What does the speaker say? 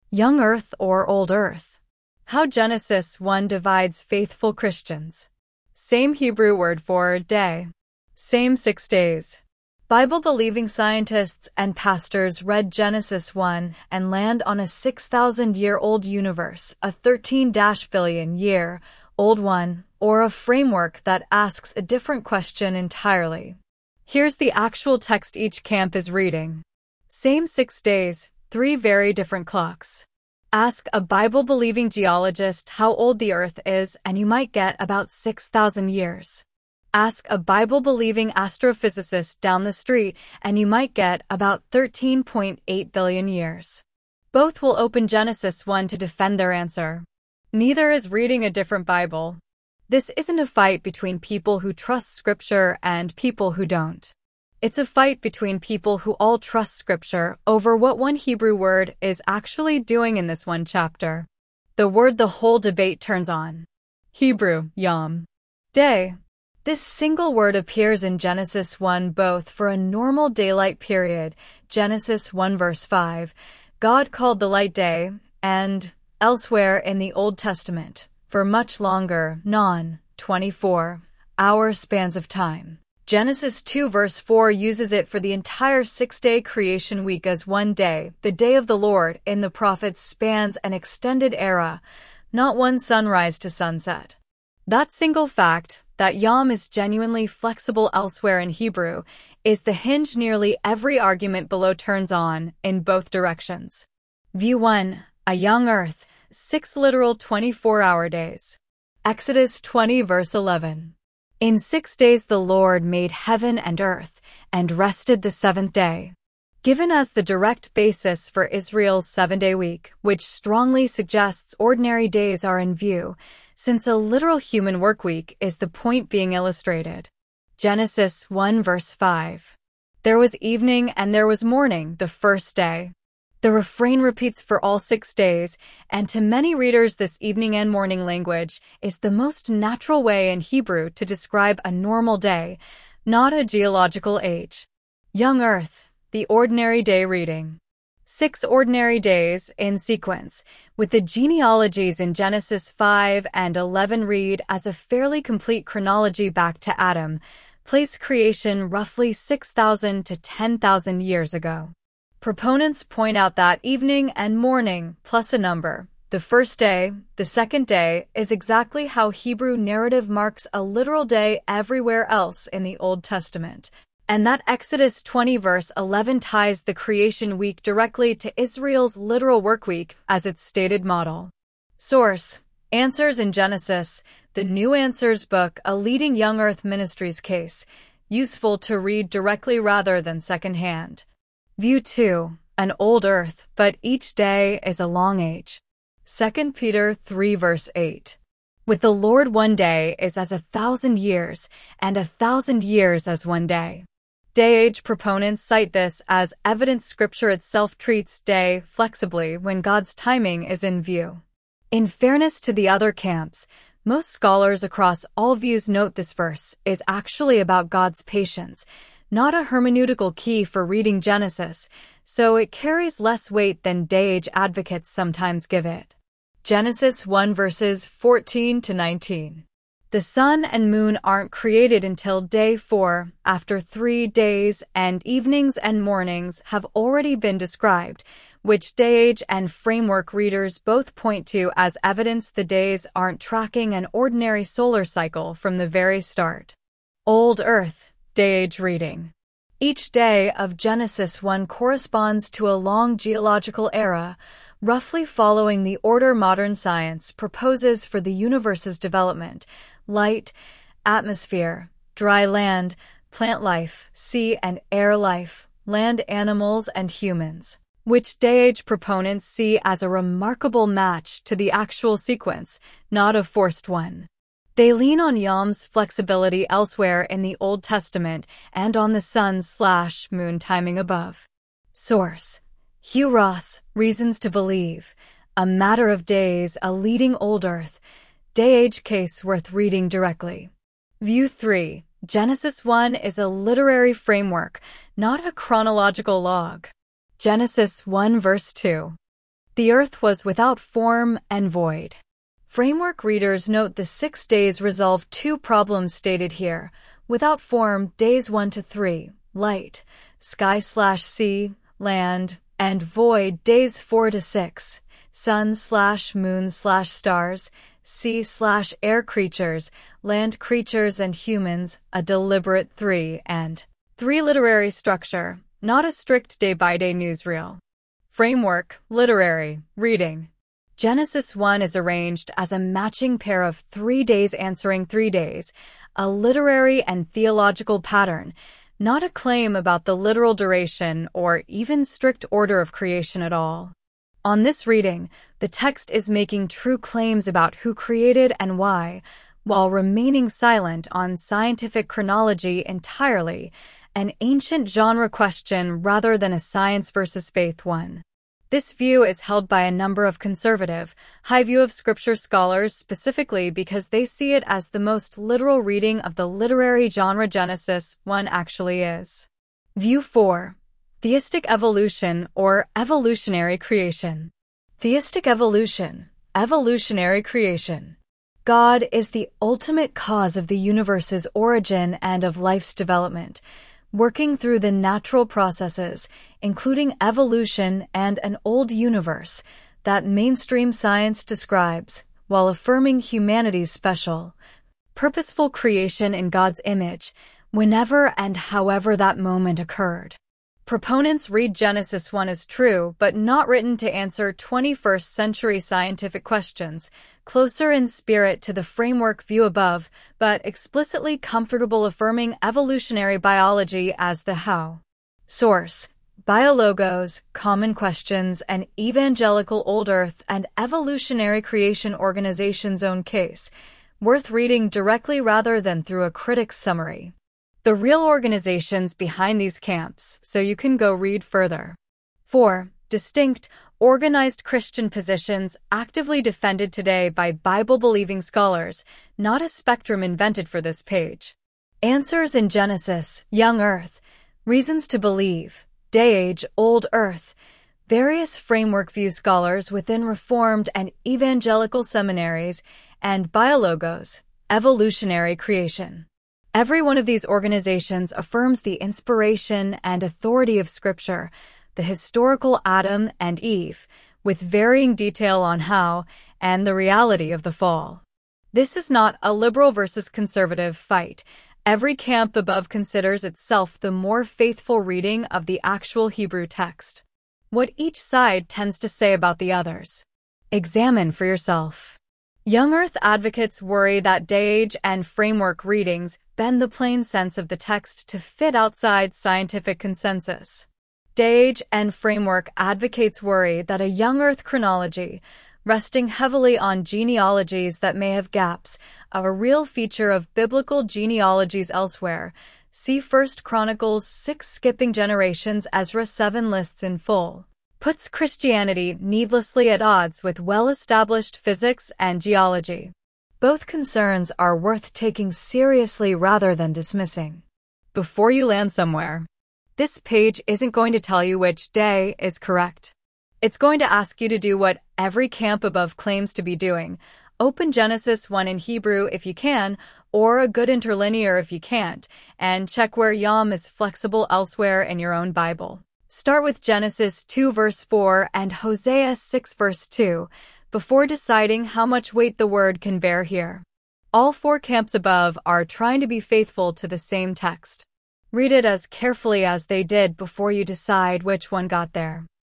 Young Earth or Old Earth? How Genesis 1 divides faithful Christians. Same Hebrew word for day. Same 6 days. Bible-believing scientists and pastors read Genesis 1 and land on a 6,000-year-old universe, a 13-billion-year-old one, or a framework that asks a different question entirely. Here's the actual text each camp is reading. Same 6 days, 3 very different clocks. Ask a Bible-believing geologist how old the Earth is and you might get about 6,000 years. Ask a Bible-believing astrophysicist down the street and you might get about 13.8 billion years. Both will open Genesis 1 to defend their answer. Neither is reading a different Bible. This isn't a fight between people who trust Scripture and people who don't. It's a fight between people who all trust Scripture over what one Hebrew word is actually doing in this one chapter. The word the whole debate turns on. Hebrew, yom. Day. This single word appears in Genesis 1 both for a normal daylight period, Genesis 1 verse 5, God called the light day, and elsewhere in the Old Testament, for much longer, 24-hour spans of time. Genesis 2 verse 4 uses it for the entire 6-day creation week as one day. The day of the Lord in the prophets spans an extended era, not one sunrise to sunset. That single fact, that yom is genuinely flexible elsewhere in Hebrew, is the hinge nearly every argument below turns on in both directions. View 1. A young earth, 6 literal 24-hour days. Exodus 20 verse 11. In 6 days the Lord made heaven and earth, and rested the 7th day. Given as the direct basis for Israel's 7-day week, which strongly suggests ordinary days are in view, since a literal human work week is the point being illustrated. Genesis 1 verse 5. There was evening and there was morning the first day. The refrain repeats for all 6 days, and to many readers this evening and morning language is the most natural way in Hebrew to describe a normal day, not a geological age. Young Earth, the ordinary day reading. 6 ordinary days in sequence, with the genealogies in Genesis 5 and 11 read as a fairly complete chronology back to Adam, place creation roughly 6,000 to 10,000 years ago. Proponents point out that evening and morning plus a number, the first day, the second day, is exactly how Hebrew narrative marks a literal day everywhere else in the Old Testament, and that Exodus 20 verse 11 ties the creation week directly to Israel's literal work week as its stated model. Source: Answers in Genesis, the New Answers book, a leading Young Earth Ministries case, useful to read directly rather than secondhand. View 2. An old earth, but each day is a long age. 2 Peter 3 verse 8. With the Lord 1 day is as 1,000 years, and 1,000 years as 1 day. Day-age proponents cite this as evidence Scripture itself treats day flexibly when God's timing is in view. In fairness to the other camps, most scholars across all views note this verse is actually about God's patience, not a hermeneutical key for reading Genesis, so it carries less weight than day-age advocates sometimes give it. Genesis 1 verses 14 to 19. The sun and moon aren't created until day 4, after 3 days and evenings and mornings have already been described, which day-age and framework readers both point to as evidence the days aren't tracking an ordinary solar cycle from the very start. Old Earth. Day-age reading. Each day of Genesis 1 corresponds to a long geological era, roughly following the order modern science proposes for the universe's development: light, atmosphere, dry land, plant life, sea and air life, land animals and humans, which day-age proponents see as a remarkable match to the actual sequence, not a forced one. They lean on yom's flexibility elsewhere in the Old Testament and on the sun/moon timing above. Source: Hugh Ross, Reasons to Believe, A Matter of Days, a leading Old Earth, day-age case worth reading directly. View 3. Genesis 1 is a literary framework, not a chronological log. Genesis 1 verse 2. The earth was without form and void. Framework readers note the 6 days resolve 2 problems stated here. Without form, days 1 to 3, light, sky/sea, land, and void, days 4 to 6, sun/moon/stars, sea/air creatures, land creatures and humans, a deliberate 3 and 3 literary structure, not a strict day-by-day newsreel. Framework, literary, reading. Genesis 1 is arranged as a matching pair of 3 days answering 3 days, a literary and theological pattern, not a claim about the literal duration or even strict order of creation at all. On this reading, the text is making true claims about who created and why, while remaining silent on scientific chronology entirely, an ancient genre question rather than a science versus faith one. This view is held by a number of conservative, high view of scripture scholars specifically because they see it as the most literal reading of the literary genre Genesis 1 actually is. View 4. Theistic evolution or evolutionary creation. Theistic evolution, evolutionary creation. God is the ultimate cause of the universe's origin and of life's development, working through the natural processes, including evolution and an old universe, that mainstream science describes, while affirming humanity's special, purposeful creation in God's image, whenever and however that moment occurred. Proponents read Genesis 1 as true, but not written to answer 21st century scientific questions, closer in spirit to the framework view above, but explicitly comfortable affirming evolutionary biology as the how. Source: Biologos, Common Questions, and Evangelical Old Earth and Evolutionary Creation Organization's own case, worth reading directly rather than through a critic's summary. The real organizations behind these camps, so you can go read further. 4. Distinct, organized Christian positions actively defended today by Bible-believing scholars, not a spectrum invented for this page. Answers in Genesis, Young Earth, Reasons to Believe, Day-Age, Old Earth, various framework view scholars within Reformed and Evangelical seminaries, and Biologos, Evolutionary Creation. Every one of these organizations affirms the inspiration and authority of Scripture, the historical Adam and Eve, with varying detail on how, and the reality of the fall. This is not a liberal versus conservative fight. Every camp above considers itself the more faithful reading of the actual Hebrew text. What each side tends to say about the others. Examine for yourself. Young Earth advocates worry that day-age and framework readings bend the plain sense of the text to fit outside scientific consensus. Day-age and framework advocates worry that a young Earth chronology, resting heavily on genealogies that may have gaps, a real feature of biblical genealogies elsewhere. See 1 Chronicles 6 skipping generations, Ezra 7 lists in full. Puts Christianity needlessly at odds with well-established physics and geology. Both concerns are worth taking seriously rather than dismissing. Before you land somewhere, this page isn't going to tell you which day is correct. It's going to ask you to do what every camp above claims to be doing. Open Genesis 1 in Hebrew if you can, or a good interlinear if you can't, and check where Yom is flexible elsewhere in your own Bible. Start with Genesis 2 verse 4 and Hosea 6 verse 2, before deciding how much weight the word can bear here. All 4 camps above are trying to be faithful to the same text. Read it as carefully as they did before you decide which one got there.